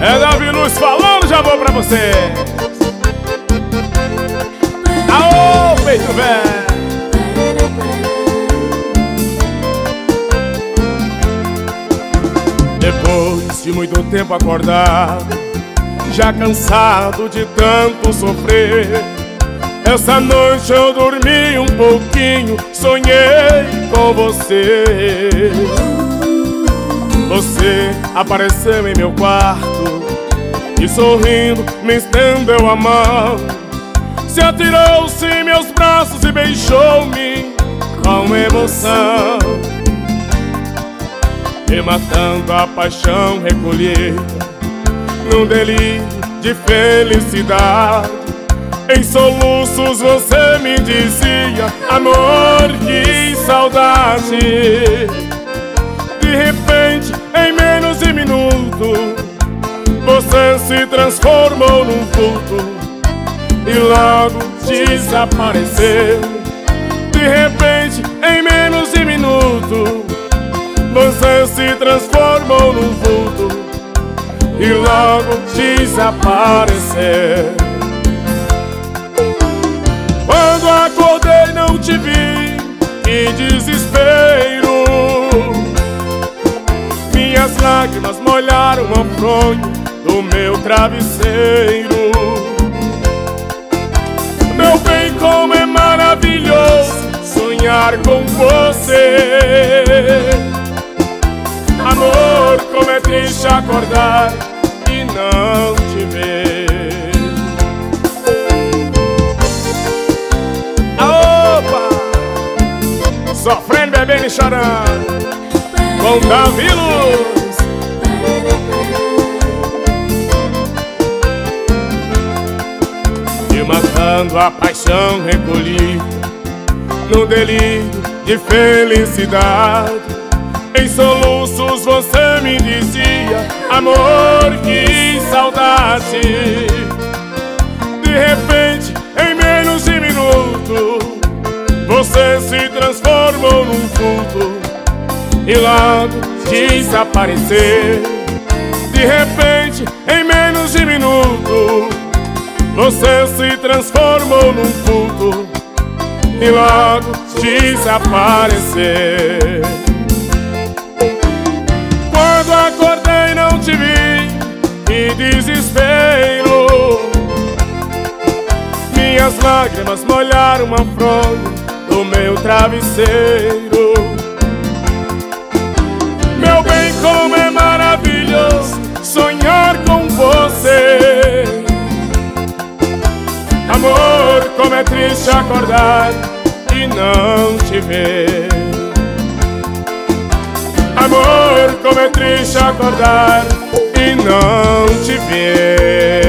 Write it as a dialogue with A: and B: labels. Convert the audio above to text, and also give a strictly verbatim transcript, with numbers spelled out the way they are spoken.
A: É Davi Luz falando, já vou pra você. Aô, peito velho. Depois de muito tempo acordado, já cansado de tanto sofrer, essa noite eu dormi um pouquinho, sonhei com você. Você apareceu em meu quarto e sorrindo me estendeu a mão, se atirou-se em meus braços e beijou-me com emoção. E matando a paixão recolhida num delírio de felicidade, em soluços você me dizia: amor, que saudade. De repente, em menos de minuto, você se transformou num vulto e logo desapareceu. De repente, em menos de minuto, você se transformou num vulto e logo desapareceu. Quando acordei não te vi, que desespero. Minhas lágrimas molharam a fronha do meu travesseiro. Meu bem, como é maravilhoso sonhar com você. Amor, como é triste acordar e não te ver. Opa! Sofrendo, bebendo e chorando com Davi Luz. E matando a paixão recolhida no delírio de felicidade, em soluços você me dizia: amor, que saudade. De repente, em menos de minuto, você se transformou num vulto e logo desapareceu. De repente, em menos de minuto, você se transformou num vulto e logo desapareceu. Quando acordei não te vi, que desespero. Minhas lágrimas molharam a fronha do meu travesseiro. Meu bem, como é maravilhoso sonhar com você. Amor, como é triste acordar e não te ver. Amor, como é triste acordar e não te ver.